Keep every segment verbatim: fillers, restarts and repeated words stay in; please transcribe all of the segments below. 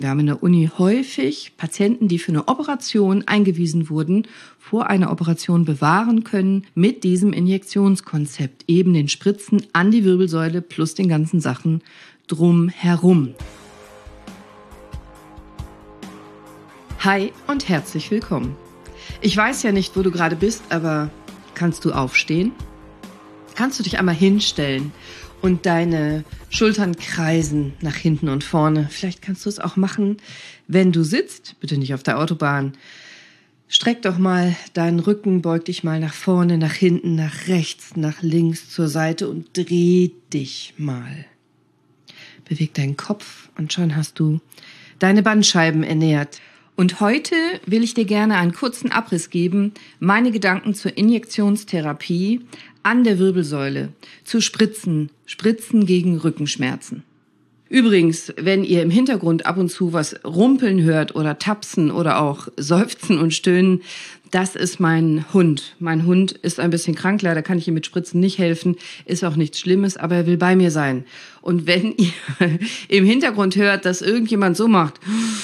Wir haben in der Uni häufig Patienten, die für eine Operation eingewiesen wurden, vor einer Operation bewahren können mit diesem Injektionskonzept, eben den Spritzen an die Wirbelsäule plus den ganzen Sachen drumherum. Hi und herzlich willkommen. Ich weiß ja nicht, wo du gerade bist, aber kannst du aufstehen? Kannst du dich einmal hinstellen und deine Schultern kreisen nach hinten und vorne? Vielleicht kannst du es auch machen, wenn du sitzt, bitte nicht auf der Autobahn. Streck doch mal deinen Rücken, beug dich mal nach vorne, nach hinten, nach rechts, nach links, zur Seite und dreh dich mal. Beweg deinen Kopf und schon hast du deine Bandscheiben ernährt. Und heute will ich dir gerne einen kurzen Abriss geben, meine Gedanken zur Injektionstherapie an der Wirbelsäule, zu Spritzen, Spritzen gegen Rückenschmerzen. Übrigens, wenn ihr im Hintergrund ab und zu was rumpeln hört oder tapsen oder auch seufzen und stöhnen, das ist mein Hund. Mein Hund ist ein bisschen krank, leider kann ich ihm mit Spritzen nicht helfen, ist auch nichts Schlimmes, aber er will bei mir sein. Und wenn ihr im Hintergrund hört, dass irgendjemand so macht,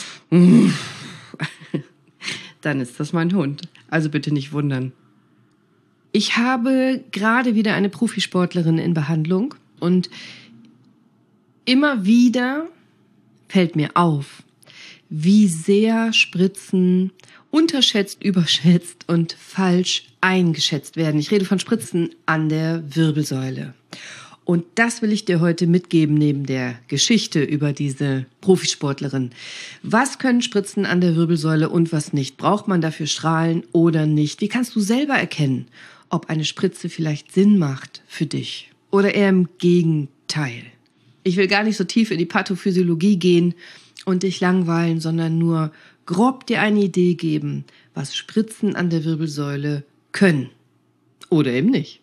dann ist das mein Hund. Also bitte nicht wundern. Ich habe gerade wieder eine Profisportlerin in Behandlung und immer wieder fällt mir auf, wie sehr Spritzen unterschätzt, überschätzt und falsch eingeschätzt werden. Ich rede von Spritzen an der Wirbelsäule. Und das will ich dir heute mitgeben, neben der Geschichte über diese Profisportlerin. Was können Spritzen an der Wirbelsäule und was nicht? Braucht man dafür Strahlen oder nicht? Wie kannst du selber erkennen, ob eine Spritze vielleicht Sinn macht für dich oder eher im Gegenteil? Ich will gar nicht so tief in die Pathophysiologie gehen und dich langweilen, sondern nur grob dir eine Idee geben, was Spritzen an der Wirbelsäule können oder eben nicht.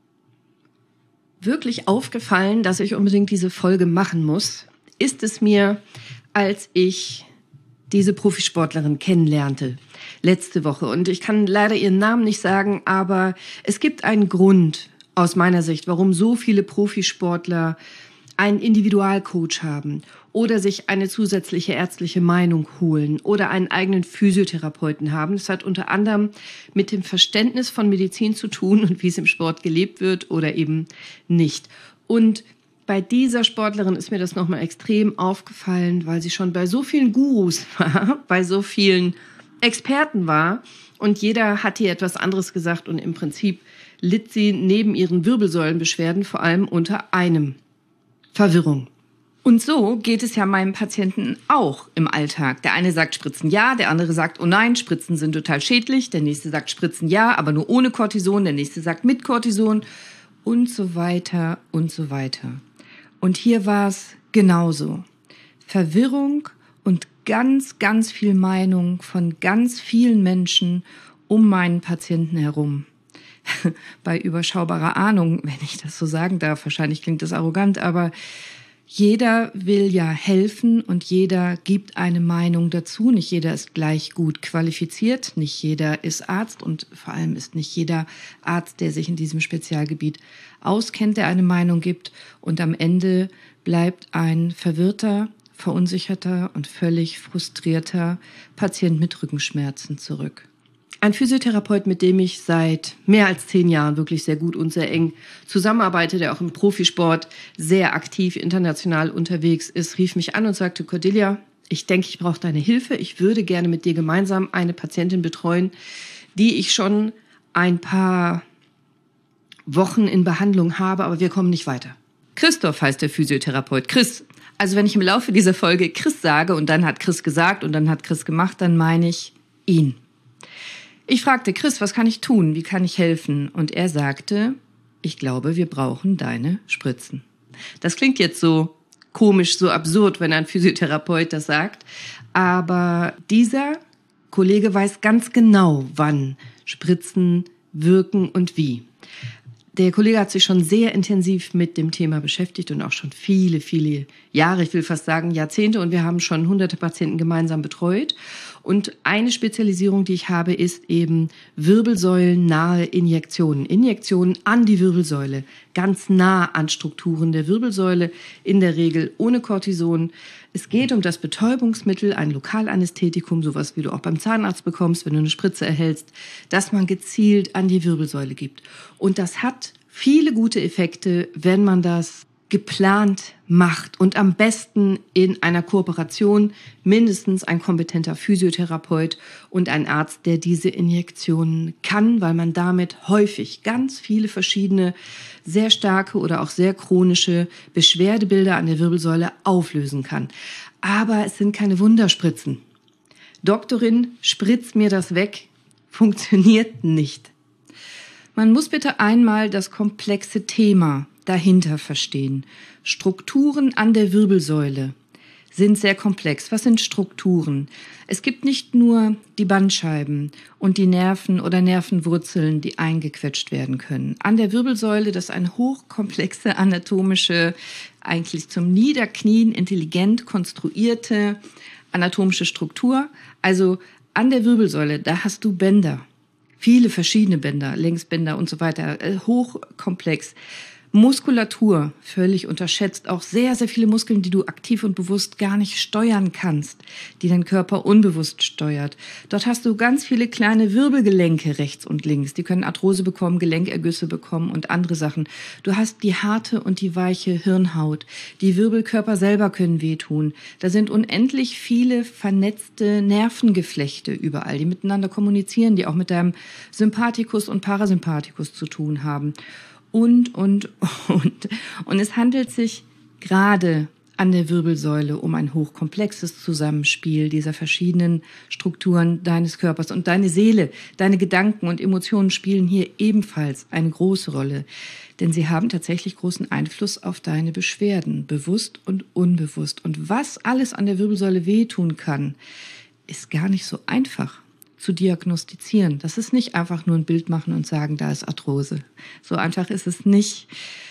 Wirklich aufgefallen, dass ich unbedingt diese Folge machen muss, ist es mir, als ich diese Profisportlerin kennenlernte letzte Woche. Und ich kann leider ihren Namen nicht sagen, aber es gibt einen Grund aus meiner Sicht, warum so viele Profisportler einen Individualcoach haben oder sich eine zusätzliche ärztliche Meinung holen oder einen eigenen Physiotherapeuten haben. Das hat unter anderem mit dem Verständnis von Medizin zu tun und wie es im Sport gelebt wird oder eben nicht. Und bei dieser Sportlerin ist mir das nochmal extrem aufgefallen, weil sie schon bei so vielen Gurus war, bei so vielen Experten war und jeder hat ihr etwas anderes gesagt und im Prinzip litt sie neben ihren Wirbelsäulenbeschwerden vor allem unter einem: Verwirrung. Und so geht es ja meinem Patienten auch im Alltag. Der eine sagt Spritzen ja, der andere sagt, oh nein, Spritzen sind total schädlich. Der nächste sagt Spritzen ja, aber nur ohne Cortison. Der nächste sagt mit Cortison und so weiter und so weiter. Und hier war es genauso. Verwirrung und ganz, ganz viel Meinung von ganz vielen Menschen um meinen Patienten herum. Bei überschaubarer Ahnung, wenn ich das so sagen darf, wahrscheinlich klingt das arrogant, aber jeder will ja helfen und jeder gibt eine Meinung dazu. Nicht jeder ist gleich gut qualifiziert, nicht jeder ist Arzt und vor allem ist nicht jeder Arzt, der sich in diesem Spezialgebiet auskennt, der eine Meinung gibt. Und am Ende bleibt ein verwirrter, verunsicherter und völlig frustrierter Patient mit Rückenschmerzen zurück. Ein Physiotherapeut, mit dem ich seit mehr als zehn Jahren wirklich sehr gut und sehr eng zusammenarbeite, der auch im Profisport sehr aktiv international unterwegs ist, rief mich an und sagte: Cordelia, ich denke, ich brauche deine Hilfe. Ich würde gerne mit dir gemeinsam eine Patientin betreuen, die ich schon ein paar Wochen in Behandlung habe, aber wir kommen nicht weiter. Christoph heißt der Physiotherapeut. Chris. Also wenn ich im Laufe dieser Folge Chris sage und dann hat Chris gesagt und dann hat Chris gemacht, dann meine ich ihn. Ich fragte Chris, was kann ich tun? Wie kann ich helfen? Und er sagte, ich glaube, wir brauchen deine Spritzen. Das klingt jetzt so komisch, so absurd, wenn ein Physiotherapeut das sagt. Aber dieser Kollege weiß ganz genau, wann Spritzen wirken und wie. Der Kollege hat sich schon sehr intensiv mit dem Thema beschäftigt und auch schon viele, viele Jahre, ich will fast sagen Jahrzehnte. Und wir haben schon hunderte Patienten gemeinsam betreut. Und eine Spezialisierung, die ich habe, ist eben wirbelsäulennahe Injektionen. Injektionen an die Wirbelsäule, ganz nah an Strukturen der Wirbelsäule, in der Regel ohne Cortison. Es geht um das Betäubungsmittel, ein Lokalanästhetikum, sowas wie du auch beim Zahnarzt bekommst, wenn du eine Spritze erhältst, das man gezielt an die Wirbelsäule gibt. Und das hat viele gute Effekte, wenn man das geplant macht und am besten in einer Kooperation mindestens ein kompetenter Physiotherapeut und ein Arzt, der diese Injektionen kann, weil man damit häufig ganz viele verschiedene, sehr starke oder auch sehr chronische Beschwerdebilder an der Wirbelsäule auflösen kann. Aber es sind keine Wunderspritzen. Doktorin, spritz mir das weg, funktioniert nicht. Man muss bitte einmal das komplexe Thema dahinter verstehen. Strukturen an der Wirbelsäule sind sehr komplex. Was sind Strukturen? Es gibt nicht nur die Bandscheiben und die Nerven oder Nervenwurzeln, die eingequetscht werden können. An der Wirbelsäule, das ist eine hochkomplexe anatomische, eigentlich zum Niederknien intelligent konstruierte anatomische Struktur. Also an der Wirbelsäule, da hast du Bänder. Viele verschiedene Bänder, Längsbänder und so weiter, hochkomplex. Muskulatur, völlig unterschätzt, auch sehr, sehr viele Muskeln, die du aktiv und bewusst gar nicht steuern kannst, die dein Körper unbewusst steuert. Dort hast du ganz viele kleine Wirbelgelenke rechts und links, die können Arthrose bekommen, Gelenkergüsse bekommen und andere Sachen. Du hast die harte und die weiche Hirnhaut. Die Wirbelkörper selber können wehtun. Da sind unendlich viele vernetzte Nervengeflechte überall, die miteinander kommunizieren, die auch mit deinem Sympathikus und Parasympathikus zu tun haben. Und, und, und. Und es handelt sich gerade an der Wirbelsäule um ein hochkomplexes Zusammenspiel dieser verschiedenen Strukturen deines Körpers. Und deine Seele, deine Gedanken und Emotionen spielen hier ebenfalls eine große Rolle. Denn sie haben tatsächlich großen Einfluss auf deine Beschwerden, bewusst und unbewusst. Und was alles an der Wirbelsäule wehtun kann, ist gar nicht so einfach zu diagnostizieren. Das ist nicht einfach nur ein Bild machen und sagen, da ist Arthrose. So einfach ist es nicht.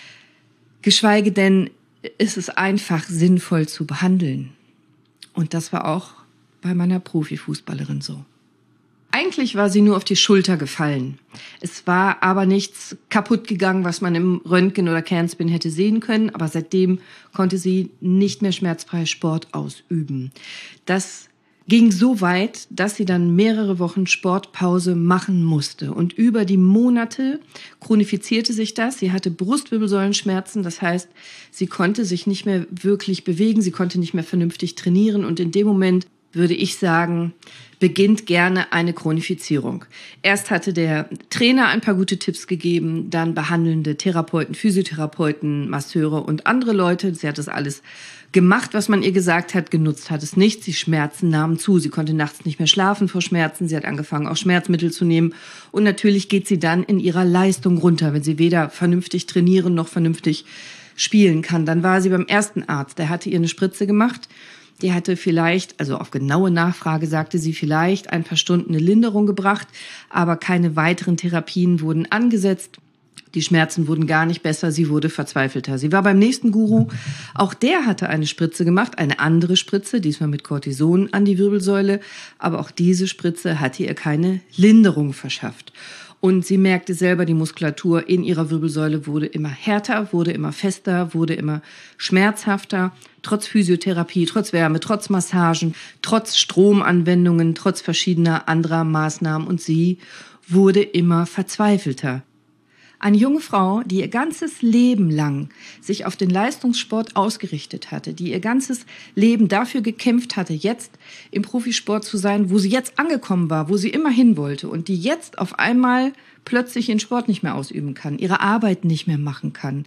Geschweige denn, ist es einfach sinnvoll zu behandeln. Und das war auch bei meiner Profifußballerin so. Eigentlich war sie nur auf die Schulter gefallen. Es war aber nichts kaputt gegangen, was man im Röntgen oder Kernspin hätte sehen können. Aber seitdem konnte sie nicht mehr schmerzfrei Sport ausüben. Das ging so weit, dass sie dann mehrere Wochen Sportpause machen musste. Und über die Monate chronifizierte sich das. Sie hatte Brustwirbelsäulenschmerzen, das heißt, sie konnte sich nicht mehr wirklich bewegen, sie konnte nicht mehr vernünftig trainieren. Und in dem Moment, würde ich sagen, beginnt gerne eine Chronifizierung. Erst hatte der Trainer ein paar gute Tipps gegeben, dann behandelnde Therapeuten, Physiotherapeuten, Masseure und andere Leute. Sie hat das alles gemacht, was man ihr gesagt hat, genutzt hat es nicht. Die Schmerzen nahmen zu. Sie konnte nachts nicht mehr schlafen vor Schmerzen. Sie hat angefangen, auch Schmerzmittel zu nehmen. Und natürlich geht sie dann in ihrer Leistung runter, wenn sie weder vernünftig trainieren noch vernünftig spielen kann. Dann war sie beim ersten Arzt. Der hatte ihr eine Spritze gemacht. Die hatte vielleicht, also auf genaue Nachfrage sagte sie, vielleicht ein paar Stunden eine Linderung gebracht, aber keine weiteren Therapien wurden angesetzt. Die Schmerzen wurden gar nicht besser, sie wurde verzweifelter. Sie war beim nächsten Guru, auch der hatte eine Spritze gemacht, eine andere Spritze, diesmal mit Cortison an die Wirbelsäule, aber auch diese Spritze hatte ihr keine Linderung verschafft. Und sie merkte selber, die Muskulatur in ihrer Wirbelsäule wurde immer härter, wurde immer fester, wurde immer schmerzhafter. Trotz Physiotherapie, trotz Wärme, trotz Massagen, trotz Stromanwendungen, trotz verschiedener anderer Maßnahmen. Und sie wurde immer verzweifelter. Eine junge Frau, die ihr ganzes Leben lang sich auf den Leistungssport ausgerichtet hatte, die ihr ganzes Leben dafür gekämpft hatte, jetzt im Profisport zu sein, wo sie jetzt angekommen war, wo sie immer hin wollte und die jetzt auf einmal plötzlich ihren Sport nicht mehr ausüben kann, ihre Arbeit nicht mehr machen kann.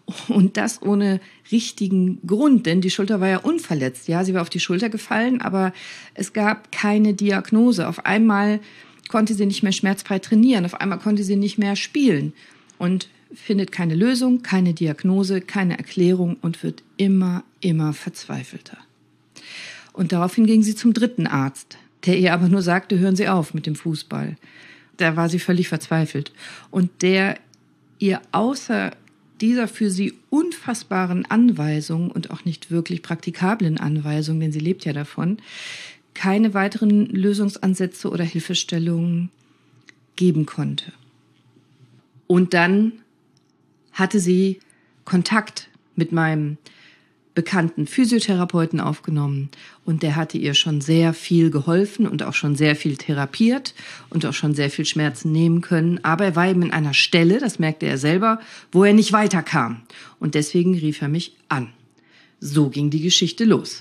Und das ohne richtigen Grund, denn die Schulter war ja unverletzt. Ja, sie war auf die Schulter gefallen, aber es gab keine Diagnose. Auf einmal konnte sie nicht mehr schmerzfrei trainieren, auf einmal konnte sie nicht mehr spielen. Und findet keine Lösung, keine Diagnose, keine Erklärung und wird immer, immer verzweifelter. Und daraufhin ging sie zum dritten Arzt, der ihr aber nur sagte, hören Sie auf mit dem Fußball. Da war sie völlig verzweifelt. Und der ihr außer dieser für sie unfassbaren Anweisung und auch nicht wirklich praktikablen Anweisung, denn sie lebt ja davon, keine weiteren Lösungsansätze oder Hilfestellungen geben konnte. Und dann hatte sie Kontakt mit meinem bekannten Physiotherapeuten aufgenommen und der hatte ihr schon sehr viel geholfen und auch schon sehr viel therapiert und auch schon sehr viel Schmerzen nehmen können. Aber er war eben in einer Stelle, das merkte er selber, wo er nicht weiterkam. Und deswegen rief er mich an. So ging die Geschichte los.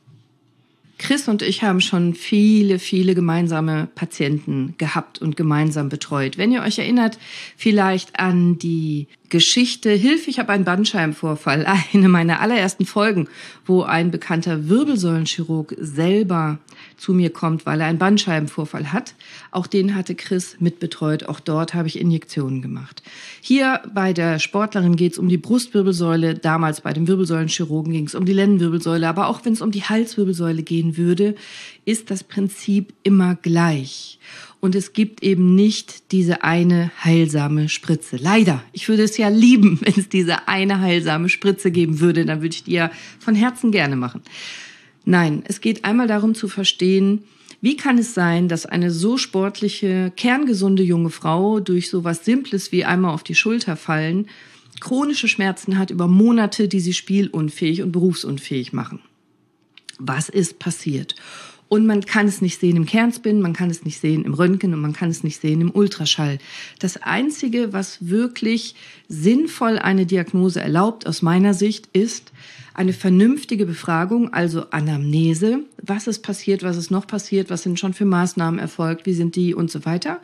Chris und ich haben schon viele, viele gemeinsame Patienten gehabt und gemeinsam betreut. Wenn ihr euch erinnert, vielleicht an die Geschichte Hilfe, ich habe einen Bandscheibenvorfall, eine meiner allerersten Folgen, wo ein bekannter Wirbelsäulenchirurg selber zu mir kommt, weil er einen Bandscheibenvorfall hat. Auch den hatte Chris mitbetreut. Auch dort habe ich Injektionen gemacht. Hier bei der Sportlerin geht es um die Brustwirbelsäule. Damals bei dem Wirbelsäulenchirurgen ging es um die Lendenwirbelsäule. Aber auch wenn es um die Halswirbelsäule gehen würde, ist das Prinzip immer gleich. Und es gibt eben nicht diese eine heilsame Spritze. Leider. Ich würde es ja lieben, wenn es diese eine heilsame Spritze geben würde. Dann würde ich die ja von Herzen gerne machen. Nein, es geht einmal darum zu verstehen, wie kann es sein, dass eine so sportliche, kerngesunde junge Frau durch so was Simples wie einmal auf die Schulter fallen, chronische Schmerzen hat über Monate, die sie spielunfähig und berufsunfähig machen. Was ist passiert? Und man kann es nicht sehen im Kernspin, man kann es nicht sehen im Röntgen und man kann es nicht sehen im Ultraschall. Das Einzige, was wirklich sinnvoll eine Diagnose erlaubt, aus meiner Sicht, ist eine vernünftige Befragung, also Anamnese. Was ist passiert, was ist noch passiert, was sind schon für Maßnahmen erfolgt, wie sind die und so weiter.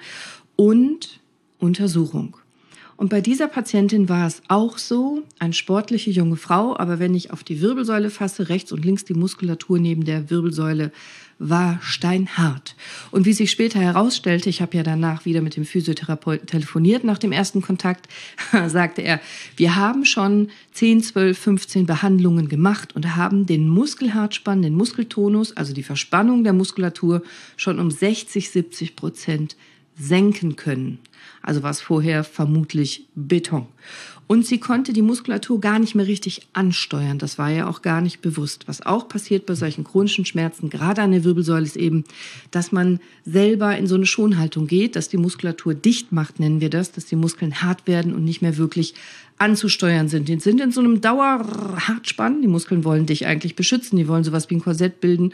Und Untersuchung. Und bei dieser Patientin war es auch so, eine sportliche junge Frau, aber wenn ich auf die Wirbelsäule fasse, rechts und links die Muskulatur neben der Wirbelsäule war steinhart. Und wie sich später herausstellte, ich habe ja danach wieder mit dem Physiotherapeuten telefoniert nach dem ersten Kontakt, sagte er, wir haben schon zehn, zwölf, fünfzehn Behandlungen gemacht und haben den Muskelhartspann, den Muskeltonus, also die Verspannung der Muskulatur schon um sechzig, siebzig Prozent senken können. Also war es vorher vermutlich Beton. Und sie konnte die Muskulatur gar nicht mehr richtig ansteuern. Das war ja auch gar nicht bewusst. Was auch passiert bei solchen chronischen Schmerzen, gerade an der Wirbelsäule, ist eben, dass man selber in so eine Schonhaltung geht, dass die Muskulatur dicht macht, nennen wir das, dass die Muskeln hart werden und nicht mehr wirklich anzusteuern sind. Die sind in so einem Dauerhartspann. Die Muskeln wollen dich eigentlich beschützen. Die wollen sowas wie ein Korsett bilden.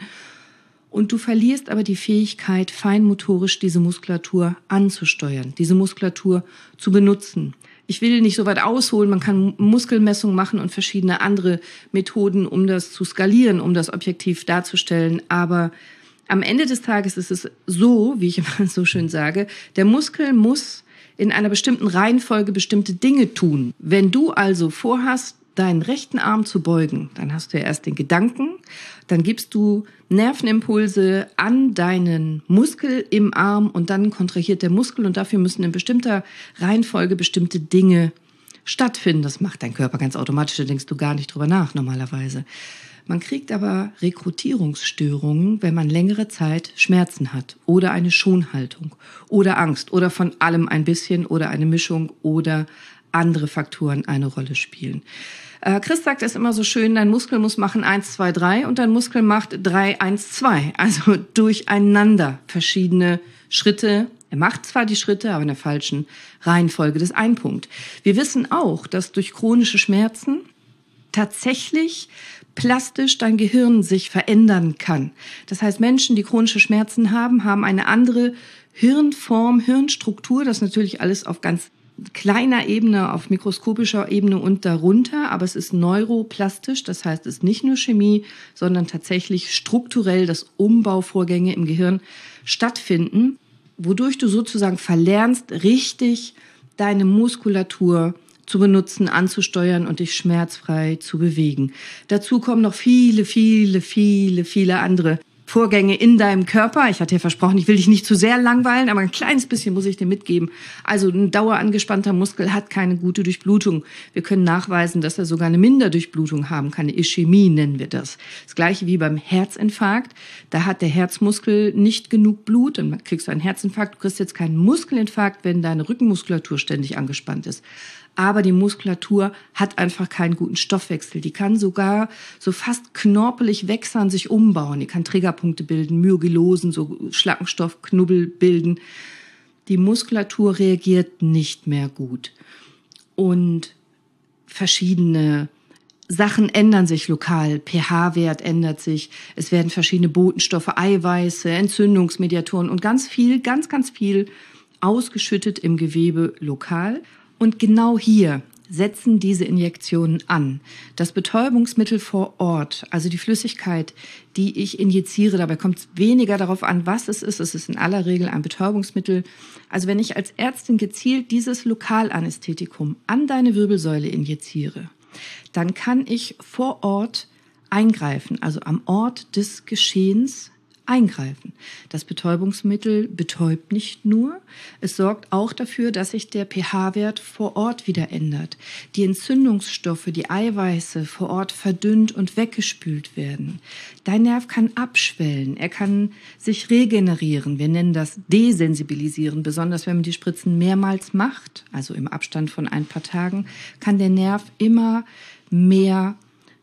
Und du verlierst aber die Fähigkeit, feinmotorisch diese Muskulatur anzusteuern, diese Muskulatur zu benutzen. Ich will nicht so weit ausholen, man kann Muskelmessungen machen und verschiedene andere Methoden, um das zu skalieren, um das objektiv darzustellen. Aber am Ende des Tages ist es so, wie ich immer so schön sage, der Muskel muss in einer bestimmten Reihenfolge bestimmte Dinge tun. Wenn du also vorhast, deinen rechten Arm zu beugen, dann hast du ja erst den Gedanken, dann gibst du Nervenimpulse an deinen Muskel im Arm und dann kontrahiert der Muskel und dafür müssen in bestimmter Reihenfolge bestimmte Dinge stattfinden. Das macht dein Körper ganz automatisch, da denkst du gar nicht drüber nach normalerweise. Man kriegt aber Rekrutierungsstörungen, wenn man längere Zeit Schmerzen hat oder eine Schonhaltung oder Angst oder von allem ein bisschen oder eine Mischung oder andere Faktoren eine Rolle spielen. Äh, Chris sagt es immer so schön, dein Muskel muss machen eins, zwei, drei und dein Muskel macht drei, eins, zwei. Also durcheinander verschiedene Schritte. Er macht zwar die Schritte, aber in der falschen Reihenfolge. Das ist ein Punkt. Wir wissen auch, dass durch chronische Schmerzen tatsächlich plastisch dein Gehirn sich verändern kann. Das heißt, Menschen, die chronische Schmerzen haben, haben eine andere Hirnform, Hirnstruktur. Das ist natürlich alles auf ganz kleiner Ebene, auf mikroskopischer Ebene und darunter, aber es ist neuroplastisch, das heißt, es ist nicht nur Chemie, sondern tatsächlich strukturell, dass Umbauvorgänge im Gehirn stattfinden, wodurch du sozusagen verlernst, richtig deine Muskulatur zu benutzen, anzusteuern und dich schmerzfrei zu bewegen. Dazu kommen noch viele, viele, viele, viele andere Vorgänge in deinem Körper. Ich hatte ja versprochen, ich will dich nicht zu sehr langweilen, aber ein kleines bisschen muss ich dir mitgeben. Also ein dauerangespannter Muskel hat keine gute Durchblutung. Wir können nachweisen, dass er sogar eine Minderdurchblutung haben kann. Eine Ischämie nennen wir das. Das gleiche wie beim Herzinfarkt. Da hat der Herzmuskel nicht genug Blut, dann kriegst du einen Herzinfarkt. Du kriegst jetzt keinen Muskelinfarkt, wenn deine Rückenmuskulatur ständig angespannt ist. aber die Muskulatur hat einfach keinen guten Stoffwechsel. Die kann sogar so fast knorpelig wächsern, sich umbauen. Die kann Triggerpunkte bilden, Myogelosen, so Schlackenstoffknubbel bilden. Die Muskulatur reagiert nicht mehr gut. Und verschiedene Sachen ändern sich lokal. pH-Wert ändert sich. Es werden verschiedene Botenstoffe, Eiweiße, Entzündungsmediatoren und ganz viel, ganz, ganz viel ausgeschüttet im Gewebe lokal. Und genau hier setzen diese Injektionen an. Das Betäubungsmittel vor Ort, also die Flüssigkeit, die ich injiziere, dabei kommt es weniger darauf an, was es ist. Es ist in aller Regel ein Betäubungsmittel. Also wenn ich als Ärztin gezielt dieses Lokalanästhetikum an deine Wirbelsäule injiziere, dann kann ich vor Ort eingreifen, also am Ort des Geschehens eingreifen. Das Betäubungsmittel betäubt nicht nur, es sorgt auch dafür, dass sich der pH-Wert vor Ort wieder ändert. Die Entzündungsstoffe, die Eiweiße vor Ort verdünnt und weggespült werden. Dein Nerv kann abschwellen, er kann sich regenerieren. Wir nennen das desensibilisieren, besonders wenn man die Spritzen mehrmals macht, also im Abstand von ein paar Tagen, kann der Nerv immer mehr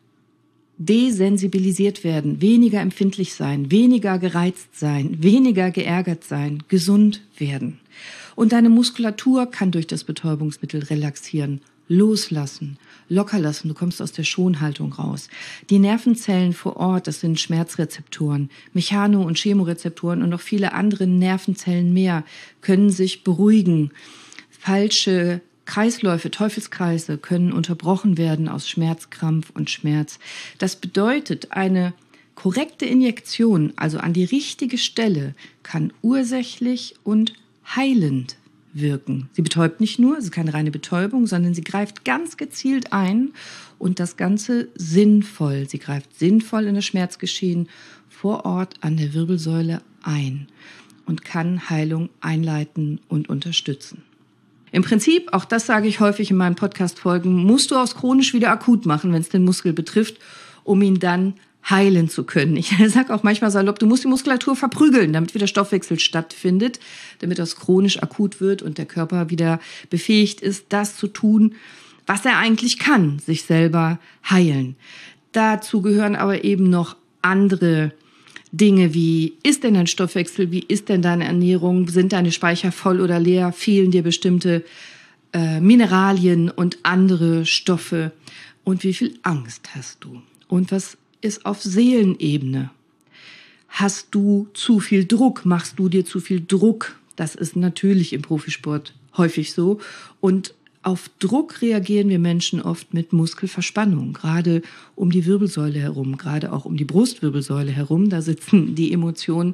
desensibilisiert werden, weniger empfindlich sein, weniger gereizt sein, weniger geärgert sein, gesund werden. Und deine Muskulatur kann durch das Betäubungsmittel relaxieren, loslassen, locker lassen. Du kommst aus der Schonhaltung raus. Die Nervenzellen vor Ort, das sind Schmerzrezeptoren, Mechano- und Chemorezeptoren und noch viele andere Nervenzellen mehr, können sich beruhigen. Falsche Kreisläufe, Teufelskreise können unterbrochen werden aus Schmerz, Krampf und Schmerz. Das bedeutet, eine korrekte Injektion, also an die richtige Stelle, kann ursächlich und heilend wirken. Sie betäubt nicht nur, es ist keine reine Betäubung, sondern sie greift ganz gezielt ein und das Ganze sinnvoll. Sie greift sinnvoll in das Schmerzgeschehen vor Ort an der Wirbelsäule ein und kann Heilung einleiten und unterstützen. Im Prinzip, auch das sage ich häufig in meinen Podcast-Folgen, musst du aus chronisch wieder akut machen, wenn es den Muskel betrifft, um ihn dann heilen zu können. Ich sage auch manchmal salopp, du musst die Muskulatur verprügeln, damit wieder Stoffwechsel stattfindet, damit das chronisch akut wird und der Körper wieder befähigt ist, das zu tun, was er eigentlich kann, sich selber heilen. Dazu gehören aber eben noch andere Dinge wie, ist denn dein Stoffwechsel, wie ist denn deine Ernährung, sind deine Speicher voll oder leer, fehlen dir bestimmte äh, Mineralien und andere Stoffe und wie viel Angst hast du und was ist auf Seelenebene? Hast du zu viel Druck, machst du dir zu viel Druck? Das ist natürlich im Profisport häufig so und auf Druck reagieren wir Menschen oft mit Muskelverspannung, gerade um die Wirbelsäule herum, gerade auch um die Brustwirbelsäule herum. Da sitzen die Emotionen.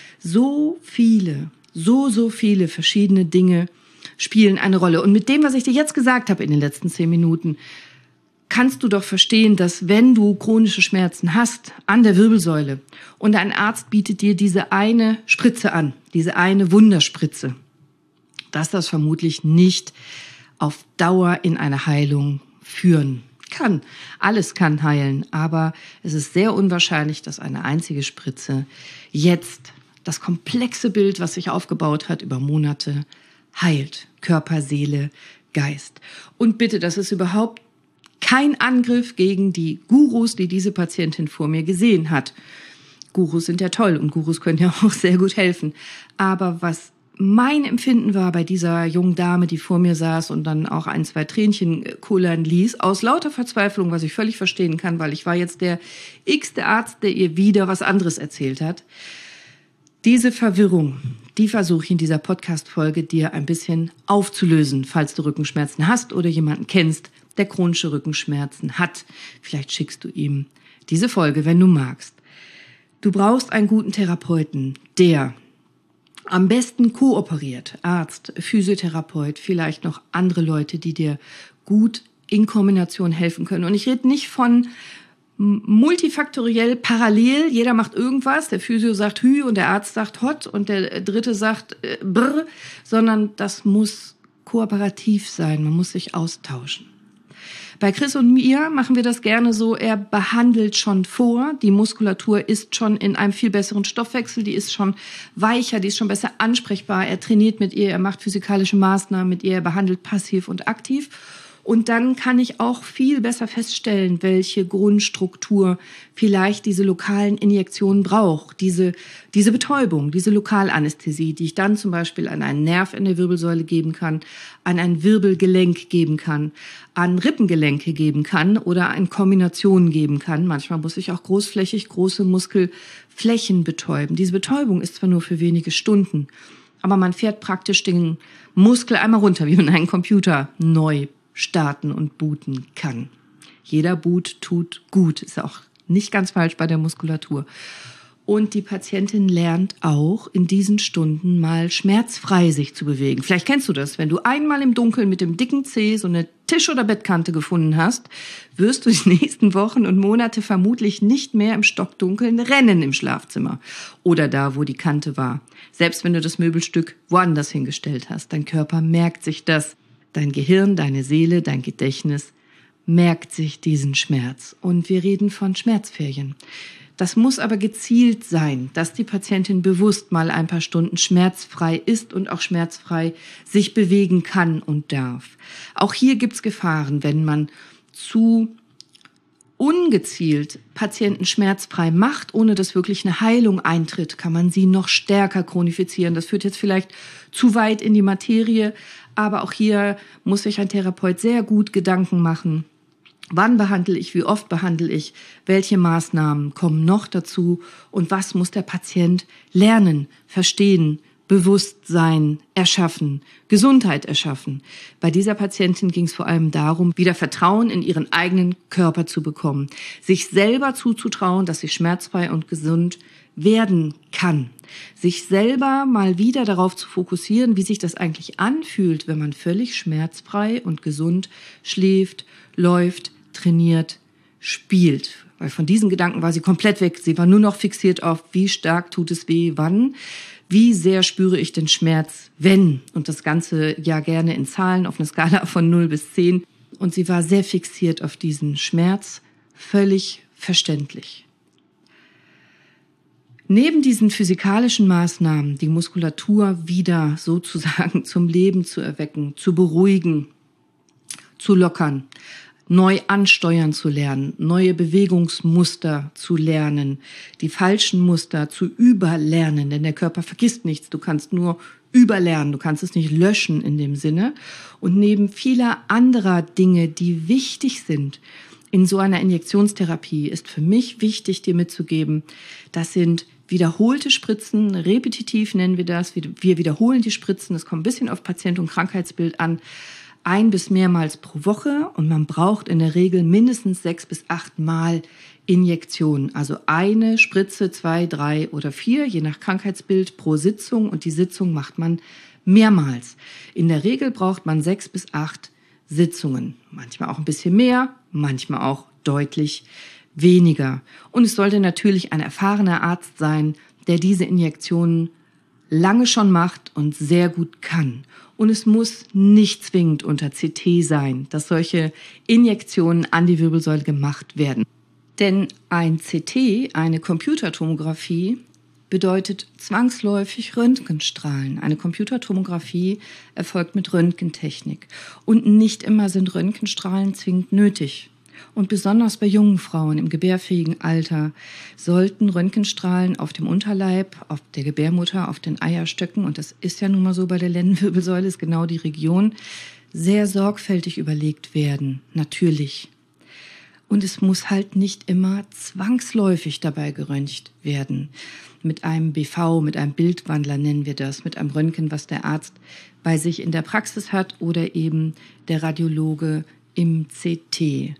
So viele, so, so viele verschiedene Dinge spielen eine Rolle. Und mit dem, was ich dir jetzt gesagt habe in den letzten zehn Minuten, kannst du doch verstehen, dass wenn du chronische Schmerzen hast an der Wirbelsäule und ein Arzt bietet dir diese eine Spritze an, diese eine Wunderspritze, dass das vermutlich nicht auf Dauer in eine Heilung führen kann. Alles kann heilen, aber es ist sehr unwahrscheinlich, dass eine einzige Spritze jetzt das komplexe Bild, was sich aufgebaut hat über Monate, heilt. Körper, Seele, Geist. Und bitte, das ist überhaupt kein Angriff gegen die Gurus, die diese Patientin vor mir gesehen hat. Gurus sind ja toll und Gurus können ja auch sehr gut helfen. Aber was mein Empfinden war bei dieser jungen Dame, die vor mir saß und dann auch ein, zwei Tränchen kullern ließ, aus lauter Verzweiflung, was ich völlig verstehen kann, weil ich war jetzt der x-te Arzt, der ihr wieder was anderes erzählt hat. Diese Verwirrung, die versuche ich in dieser Podcast-Folge dir ein bisschen aufzulösen, falls du Rückenschmerzen hast oder jemanden kennst, der chronische Rückenschmerzen hat. Vielleicht schickst du ihm diese Folge, wenn du magst. Du brauchst einen guten Therapeuten, der am besten kooperiert, Arzt, Physiotherapeut, vielleicht noch andere Leute, die dir gut in Kombination helfen können. Und ich rede nicht von multifaktoriell parallel, jeder macht irgendwas, der Physio sagt Hü und der Arzt sagt Hot und der Dritte sagt äh, Brr, sondern das muss kooperativ sein, man muss sich austauschen. Bei Chris und mir machen wir das gerne so, er behandelt schon vor, die Muskulatur ist schon in einem viel besseren Stoffwechsel, die ist schon weicher, die ist schon besser ansprechbar, er trainiert mit ihr, er macht physikalische Maßnahmen mit ihr, er behandelt passiv und aktiv Und dann kann ich auch viel besser feststellen, welche Grundstruktur vielleicht diese lokalen Injektionen braucht. Diese, diese Betäubung, diese Lokalanästhesie, die ich dann zum Beispiel an einen Nerv in der Wirbelsäule geben kann, an ein Wirbelgelenk geben kann, an Rippengelenke geben kann oder in Kombinationen geben kann. Manchmal muss ich auch großflächig große Muskelflächen betäuben. Diese Betäubung ist zwar nur für wenige Stunden, aber man fährt praktisch den Muskel einmal runter, wie man einen Computer neu starten und booten kann. Jeder Boot tut gut, ist auch nicht ganz falsch bei der Muskulatur. Und die Patientin lernt auch in diesen Stunden mal schmerzfrei sich zu bewegen. Vielleicht kennst du das, wenn du einmal im Dunkeln mit dem dicken Zeh so eine Tisch- oder Bettkante gefunden hast, wirst du die nächsten Wochen und Monate vermutlich nicht mehr im Stockdunkeln rennen im Schlafzimmer oder da, wo die Kante war. Selbst wenn du das Möbelstück woanders hingestellt hast. Dein Körper merkt sich das. Dein Gehirn, deine Seele, dein Gedächtnis merkt sich diesen Schmerz. Und wir reden von Schmerzferien. Das muss aber gezielt sein, dass die Patientin bewusst mal ein paar Stunden schmerzfrei ist und auch schmerzfrei sich bewegen kann und darf. Auch hier gibt's Gefahren, wenn man zu ungezielt Patienten schmerzfrei macht, ohne dass wirklich eine Heilung eintritt, kann man sie noch stärker chronifizieren. Das führt jetzt vielleicht zu weit in die Materie, aber auch hier muss sich ein Therapeut sehr gut Gedanken machen. Wann behandle ich, wie oft behandle ich, welche Maßnahmen kommen noch dazu und was muss der Patient lernen, verstehen, Bewusstsein erschaffen, Gesundheit erschaffen. Bei dieser Patientin ging es vor allem darum, wieder Vertrauen in ihren eigenen Körper zu bekommen, sich selber zuzutrauen, dass sie schmerzfrei und gesund werden kann, sich selber mal wieder darauf zu fokussieren, wie sich das eigentlich anfühlt, wenn man völlig schmerzfrei und gesund schläft, läuft, trainiert, spielt. Weil von diesen Gedanken war sie komplett weg. Sie war nur noch fixiert auf, wie stark tut es weh, wann, wie sehr spüre ich den Schmerz, wenn. Und das Ganze ja gerne in Zahlen auf einer Skala von null bis zehn. Und sie war sehr fixiert auf diesen Schmerz, völlig verständlich. Neben diesen physikalischen Maßnahmen, die Muskulatur wieder sozusagen zum Leben zu erwecken, zu beruhigen, zu lockern, neu ansteuern zu lernen, neue Bewegungsmuster zu lernen, die falschen Muster zu überlernen, denn der Körper vergisst nichts, du kannst nur überlernen, du kannst es nicht löschen in dem Sinne. Und neben vieler anderer Dinge, die wichtig sind in so einer Injektionstherapie, ist für mich wichtig, dir mitzugeben, das sind wiederholte Spritzen, repetitiv nennen wir das, wir wiederholen die Spritzen, es kommt ein bisschen auf Patient und Krankheitsbild an, ein bis mehrmals pro Woche und man braucht in der Regel mindestens sechs bis acht Mal Injektionen. Also eine Spritze, zwei, drei oder vier, je nach Krankheitsbild pro Sitzung und die Sitzung macht man mehrmals. In der Regel braucht man sechs bis acht Sitzungen. Manchmal auch ein bisschen mehr, manchmal auch deutlich weniger. Und es sollte natürlich ein erfahrener Arzt sein, der diese Injektionen lange schon macht und sehr gut kann. Und es muss nicht zwingend unter C T sein, dass solche Injektionen an die Wirbelsäule gemacht werden. Denn ein C T, eine Computertomographie, bedeutet zwangsläufig Röntgenstrahlen. Eine Computertomographie erfolgt mit Röntgentechnik. Und nicht immer sind Röntgenstrahlen zwingend nötig. Und besonders bei jungen Frauen im gebärfähigen Alter sollten Röntgenstrahlen auf dem Unterleib, auf der Gebärmutter, auf den Eierstöcken, und das ist ja nun mal so bei der Lendenwirbelsäule, ist genau die Region, sehr sorgfältig überlegt werden, natürlich. Und es muss halt nicht immer zwangsläufig dabei geröntgt werden. Mit einem B V, mit einem Bildwandler nennen wir das, mit einem Röntgen, was der Arzt bei sich in der Praxis hat oder eben der Radiologe im C T.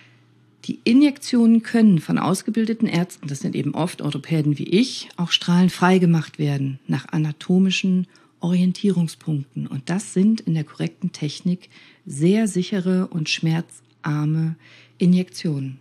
Die Injektionen können von ausgebildeten Ärzten, das sind eben oft Orthopäden wie ich, auch strahlenfrei gemacht werden, nach anatomischen Orientierungspunkten. Und das sind in der korrekten Technik sehr sichere und schmerzarme Injektionen.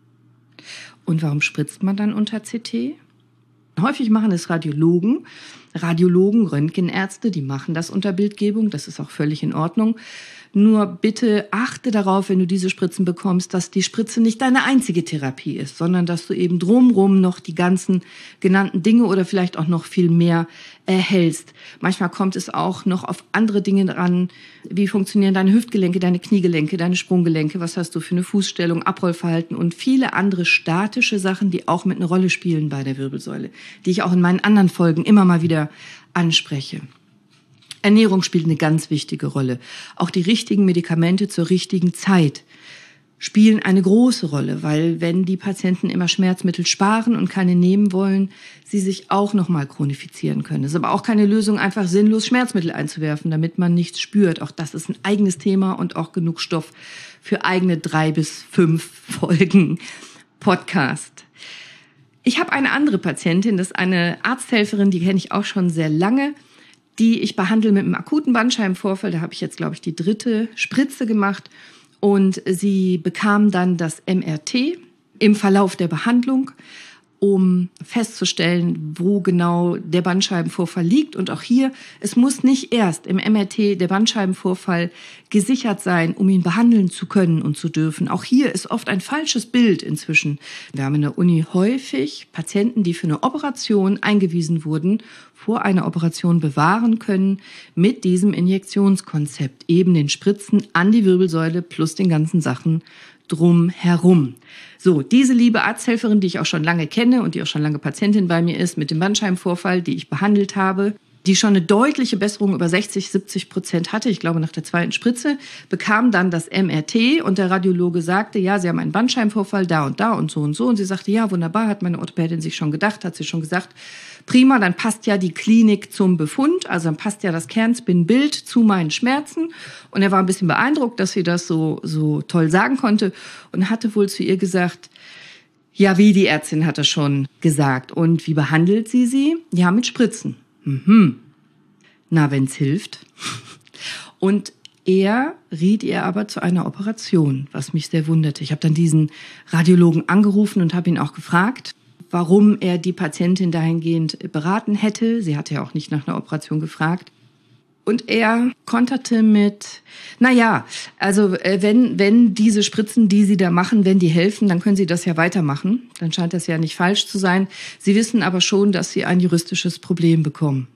Und warum spritzt man dann unter C T? Häufig machen es Radiologen. Radiologen, Röntgenärzte, die machen das unter Bildgebung, das ist auch völlig in Ordnung. Nur bitte achte darauf, wenn du diese Spritzen bekommst, dass die Spritze nicht deine einzige Therapie ist, sondern dass du eben drumrum noch die ganzen genannten Dinge oder vielleicht auch noch viel mehr erhältst. Manchmal kommt es auch noch auf andere Dinge dran. Wie funktionieren deine Hüftgelenke, deine Kniegelenke, deine Sprunggelenke? Was hast du für eine Fußstellung, Abrollverhalten und viele andere statische Sachen, die auch mit einer Rolle spielen bei der Wirbelsäule, die ich auch in meinen anderen Folgen immer mal wieder anspreche. Ernährung spielt eine ganz wichtige Rolle. Auch die richtigen Medikamente zur richtigen Zeit spielen eine große Rolle, weil wenn die Patienten immer Schmerzmittel sparen und keine nehmen wollen, sie sich auch nochmal chronifizieren können. Es ist aber auch keine Lösung, einfach sinnlos Schmerzmittel einzuwerfen, damit man nichts spürt. Auch das ist ein eigenes Thema und auch genug Stoff für eigene drei bis fünf Folgen Podcast. Ich habe eine andere Patientin, das ist eine Arzthelferin, die kenne ich auch schon sehr lange, die ich behandle mit einem akuten Bandscheibenvorfall. Da habe ich jetzt, glaube ich, die dritte Spritze gemacht. Und sie bekam dann das M R T im Verlauf der Behandlung, um festzustellen, wo genau der Bandscheibenvorfall liegt. Und auch hier, es muss nicht erst im M R T der Bandscheibenvorfall gesichert sein, um ihn behandeln zu können und zu dürfen. Auch hier ist oft ein falsches Bild inzwischen. Wir haben in der Uni häufig Patienten, die für eine Operation eingewiesen wurden, vor einer Operation bewahren können mit diesem Injektionskonzept, eben den Spritzen an die Wirbelsäule plus den ganzen Sachen drumherum. So, diese liebe Arzthelferin, die ich auch schon lange kenne und die auch schon lange Patientin bei mir ist, mit dem Bandscheibenvorfall, die ich behandelt habe, die schon eine deutliche Besserung über sechzig, siebzig Prozent hatte, ich glaube nach der zweiten Spritze, bekam dann das M R T und der Radiologe sagte, ja, Sie haben einen Bandscheibenvorfall da und da und so und so. Und sie sagte, ja, wunderbar, hat meine Orthopädin sich schon gedacht, hat sie schon gesagt, prima, dann passt ja die Klinik zum Befund, also dann passt ja das Kernspin-Bild zu meinen Schmerzen. Und er war ein bisschen beeindruckt, dass sie das so, so toll sagen konnte und hatte wohl zu ihr gesagt, ja, wie, die Ärztin hat das schon gesagt. Und wie behandelt sie sie? Ja, mit Spritzen. Mhm. Na, wenn's hilft. Und er riet ihr aber zu einer Operation, was mich sehr wunderte. Ich habe dann diesen Radiologen angerufen und habe ihn auch gefragt, warum er die Patientin dahingehend beraten hätte. Sie hatte ja auch nicht nach einer Operation gefragt. Und er konterte mit, na ja, also wenn, wenn diese Spritzen, die Sie da machen, wenn die helfen, dann können Sie das ja weitermachen. Dann scheint das ja nicht falsch zu sein. Sie wissen aber schon, dass Sie ein juristisches Problem bekommen.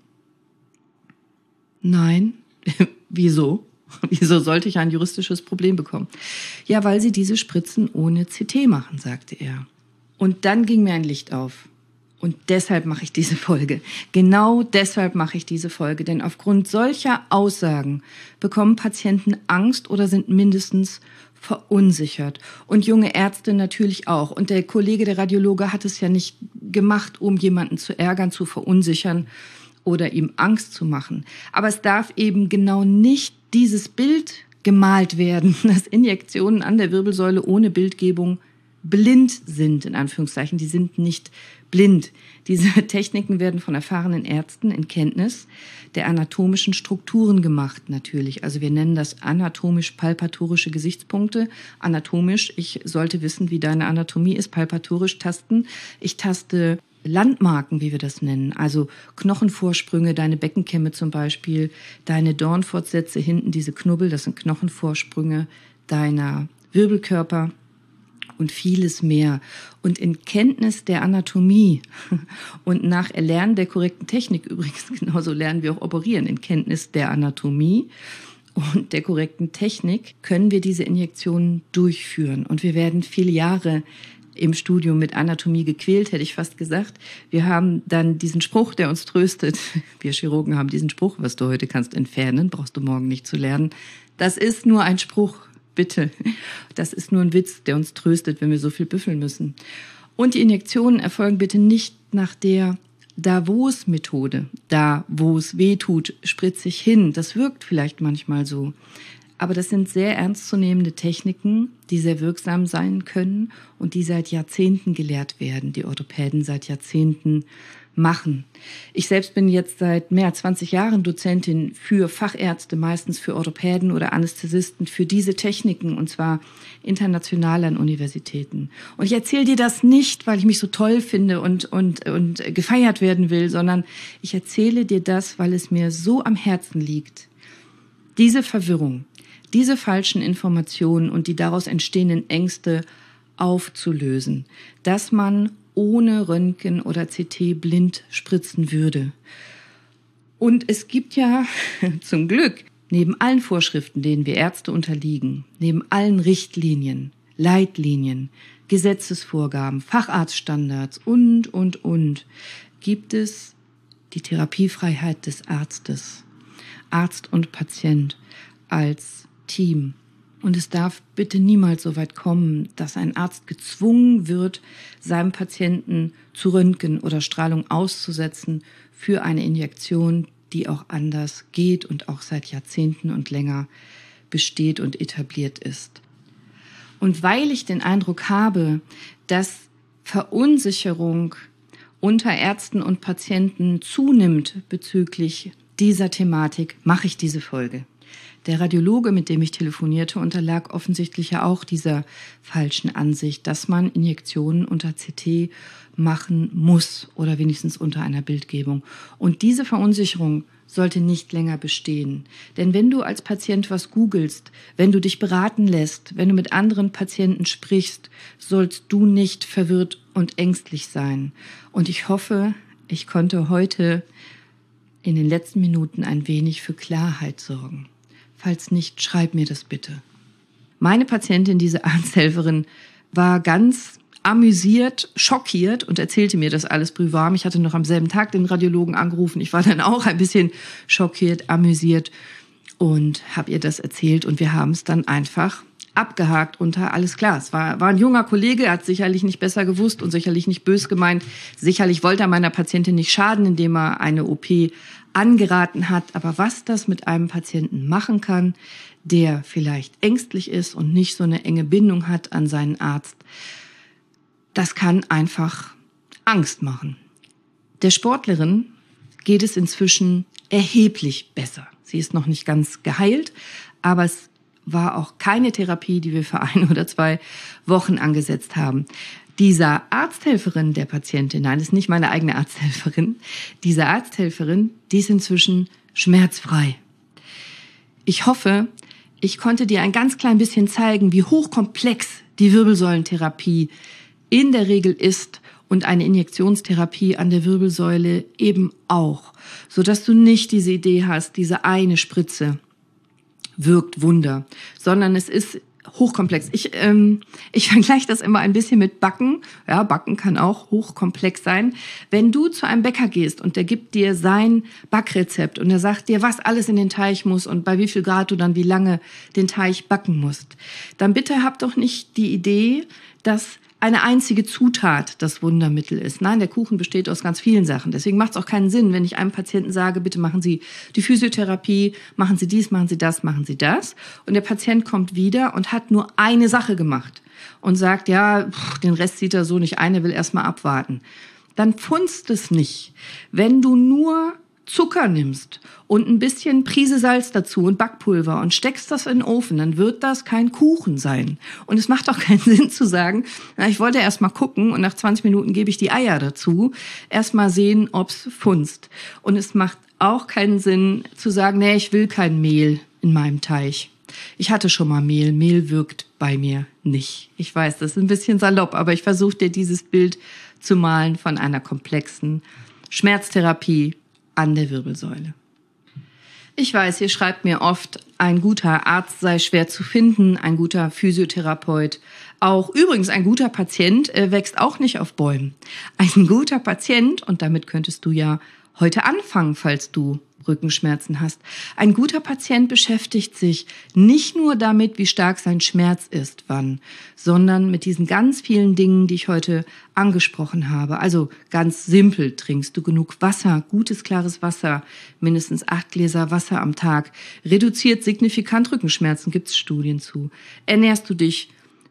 Nein, wieso? Wieso sollte ich ein juristisches Problem bekommen? Ja, weil Sie diese Spritzen ohne C T machen, sagte er. Und dann ging mir ein Licht auf. Und deshalb mache ich diese Folge. Genau deshalb mache ich diese Folge. Denn aufgrund solcher Aussagen bekommen Patienten Angst oder sind mindestens verunsichert. Und junge Ärzte natürlich auch. Und der Kollege, der Radiologe, hat es ja nicht gemacht, um jemanden zu ärgern, zu verunsichern oder ihm Angst zu machen. Aber es darf eben genau nicht dieses Bild gemalt werden, dass Injektionen an der Wirbelsäule ohne Bildgebung blind sind, in Anführungszeichen. Die sind nicht blind. Diese Techniken werden von erfahrenen Ärzten in Kenntnis der anatomischen Strukturen gemacht, natürlich. Also wir nennen das anatomisch-palpatorische Gesichtspunkte. Anatomisch, ich sollte wissen, wie deine Anatomie ist. Palpatorisch tasten. Ich taste Landmarken, wie wir das nennen. Also Knochenvorsprünge, deine Beckenkämme zum Beispiel, deine Dornfortsätze hinten, diese Knubbel, das sind Knochenvorsprünge deiner Wirbelkörper. Und vieles mehr. Und in Kenntnis der Anatomie und nach Erlernen der korrekten Technik, übrigens genauso lernen wir auch operieren, in Kenntnis der Anatomie und der korrekten Technik können wir diese Injektionen durchführen. Und wir werden viele Jahre im Studium mit Anatomie gequält, hätte ich fast gesagt. Wir haben dann diesen Spruch, der uns tröstet. Wir Chirurgen haben diesen Spruch, was du heute kannst entfernen, brauchst du morgen nicht zu lernen. Das ist nur ein Spruch. Bitte, das ist nur ein Witz, der uns tröstet, wenn wir so viel büffeln müssen. Und die Injektionen erfolgen bitte nicht nach der Davos-Methode. Da, wo es weh tut, spritze ich hin. Das wirkt vielleicht manchmal so. Aber das sind sehr ernstzunehmende Techniken, die sehr wirksam sein können und die seit Jahrzehnten gelehrt werden. Die Orthopäden seit Jahrzehnten machen. Ich selbst bin jetzt seit mehr als zwanzig Jahren Dozentin für Fachärzte, meistens für Orthopäden oder Anästhesisten, für diese Techniken, und zwar international an Universitäten. Und ich erzähle dir das nicht, weil ich mich so toll finde und, und, und gefeiert werden will, sondern ich erzähle dir das, weil es mir so am Herzen liegt. Diese Verwirrung, diese falschen Informationen und die daraus entstehenden Ängste aufzulösen, dass man ohne Röntgen oder C T blind spritzen würde. Und es gibt ja zum Glück neben allen Vorschriften, denen wir Ärzte unterliegen, neben allen Richtlinien, Leitlinien, Gesetzesvorgaben, Facharztstandards und, und, und, gibt es die Therapiefreiheit des Arztes, Arzt und Patient als Team. Und es darf bitte niemals so weit kommen, dass ein Arzt gezwungen wird, seinem Patienten zu Röntgen oder Strahlung auszusetzen für eine Injektion, die auch anders geht und auch seit Jahrzehnten und länger besteht und etabliert ist. Und weil ich den Eindruck habe, dass Verunsicherung unter Ärzten und Patienten zunimmt bezüglich dieser Thematik, mache ich diese Folge. Der Radiologe, mit dem ich telefonierte, unterlag offensichtlich ja auch dieser falschen Ansicht, dass man Injektionen unter C T machen muss oder wenigstens unter einer Bildgebung. Und diese Verunsicherung sollte nicht länger bestehen. Denn wenn du als Patient was googelst, wenn du dich beraten lässt, wenn du mit anderen Patienten sprichst, sollst du nicht verwirrt und ängstlich sein. Und ich hoffe, ich konnte heute in den letzten Minuten ein wenig für Klarheit sorgen. Falls nicht, schreib mir das bitte. Meine Patientin, diese Arzthelferin, war ganz amüsiert, schockiert und erzählte mir das alles brühwarm. Ich hatte noch am selben Tag den Radiologen angerufen. Ich war dann auch ein bisschen schockiert, amüsiert und habe ihr das erzählt. Und wir haben es dann einfach abgehakt unter alles klar. Es war, war ein junger Kollege, er hat sicherlich nicht besser gewusst und sicherlich nicht bös gemeint. Sicherlich wollte er meiner Patientin nicht schaden, indem er eine O P angeraten hat. Aber was das mit einem Patienten machen kann, der vielleicht ängstlich ist und nicht so eine enge Bindung hat an seinen Arzt, das kann einfach Angst machen. Der Sportlerin geht es inzwischen erheblich besser. Sie ist noch nicht ganz geheilt, aber es war auch keine Therapie, die wir für ein oder zwei Wochen angesetzt haben. Dieser Arzthelferin der Patientin, nein, das ist nicht meine eigene Arzthelferin, diese Arzthelferin, die ist inzwischen schmerzfrei. Ich hoffe, ich konnte dir ein ganz klein bisschen zeigen, wie hochkomplex die Wirbelsäulentherapie in der Regel ist und eine Injektionstherapie an der Wirbelsäule eben auch, sodass du nicht diese Idee hast, diese eine Spritze wirkt Wunder, sondern es ist hochkomplex. Ich, ähm, ich vergleiche das immer ein bisschen mit Backen. Ja, Backen kann auch hochkomplex sein. Wenn du zu einem Bäcker gehst und der gibt dir sein Backrezept und er sagt dir, was alles in den Teig muss und bei wie viel Grad du dann wie lange den Teig backen musst, dann bitte hab doch nicht die Idee, dass eine einzige Zutat das Wundermittel ist. Nein, der Kuchen besteht aus ganz vielen Sachen. Deswegen macht es auch keinen Sinn, wenn ich einem Patienten sage, bitte machen Sie die Physiotherapie, machen Sie dies, machen Sie das, machen Sie das. Und der Patient kommt wieder und hat nur eine Sache gemacht und sagt, ja, pff, den Rest sieht er so nicht ein, er will erst mal abwarten. Dann funzt es nicht. Wenn du nur Zucker nimmst und ein bisschen Prise Salz dazu und Backpulver und steckst das in den Ofen, dann wird das kein Kuchen sein. Und es macht auch keinen Sinn zu sagen, na, ich wollte erst mal gucken und nach zwanzig Minuten gebe ich die Eier dazu. Erst mal sehen, ob's funzt. Und es macht auch keinen Sinn zu sagen, nee, ich will kein Mehl in meinem Teig. Ich hatte schon mal Mehl. Mehl wirkt bei mir nicht. Ich weiß, das ist ein bisschen salopp, aber ich versuche dir dieses Bild zu malen von einer komplexen Schmerztherapie an der Wirbelsäule. Ich weiß, ihr schreibt mir oft, ein guter Arzt sei schwer zu finden, ein guter Physiotherapeut auch. Übrigens, ein guter Patient äh, wächst auch nicht auf Bäumen. Ein guter Patient, und damit könntest du ja heute anfangen, falls du Rückenschmerzen hast. Ein guter Patient beschäftigt sich nicht nur damit, wie stark sein Schmerz ist, wann, sondern mit diesen ganz vielen Dingen, die ich heute angesprochen habe. Also ganz simpel, trinkst du genug Wasser, gutes, klares Wasser, mindestens acht Gläser Wasser am Tag, reduziert signifikant Rückenschmerzen, gibt es Studien zu. Ernährst du dich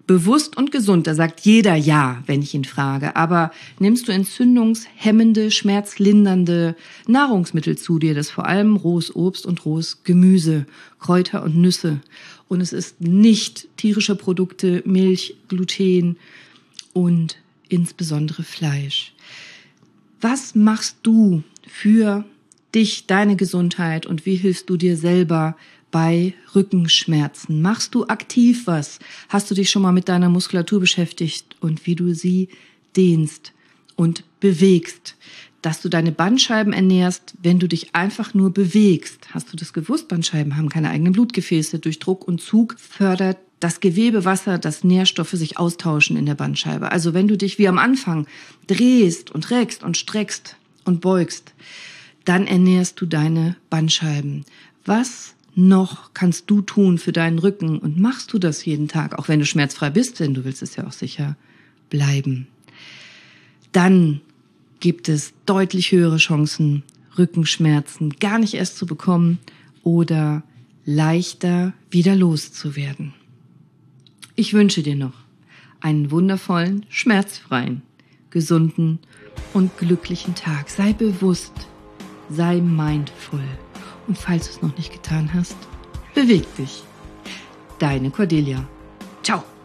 Bewusst und gesund, da sagt jeder ja, wenn ich ihn frage. Aber nimmst du entzündungshemmende, schmerzlindernde Nahrungsmittel zu dir? Das ist vor allem rohes Obst und rohes Gemüse, Kräuter und Nüsse. Und es ist nicht tierische Produkte, Milch, Gluten und insbesondere Fleisch. Was machst du für dich, deine Gesundheit und wie hilfst du dir selber bei Rückenschmerzen? Machst du aktiv was? Hast du dich schon mal mit deiner Muskulatur beschäftigt und wie du sie dehnst und bewegst? Dass du deine Bandscheiben ernährst, wenn du dich einfach nur bewegst. Hast du das gewusst? Bandscheiben haben keine eigenen Blutgefäße. Durch Druck und Zug fördert das Gewebe Wasser, dass Nährstoffe sich austauschen in der Bandscheibe. Also wenn du dich wie am Anfang drehst und reckst und streckst und beugst, dann ernährst du deine Bandscheiben. Was noch kannst du tun für deinen Rücken und machst du das jeden Tag, auch wenn du schmerzfrei bist, denn du willst es ja auch sicher bleiben. Dann gibt es deutlich höhere Chancen, Rückenschmerzen gar nicht erst zu bekommen oder leichter wieder loszuwerden. Ich wünsche dir noch einen wundervollen, schmerzfreien, gesunden und glücklichen Tag. Sei bewusst, sei mindful. Und falls du es noch nicht getan hast, beweg dich. Deine Cordelia. Ciao.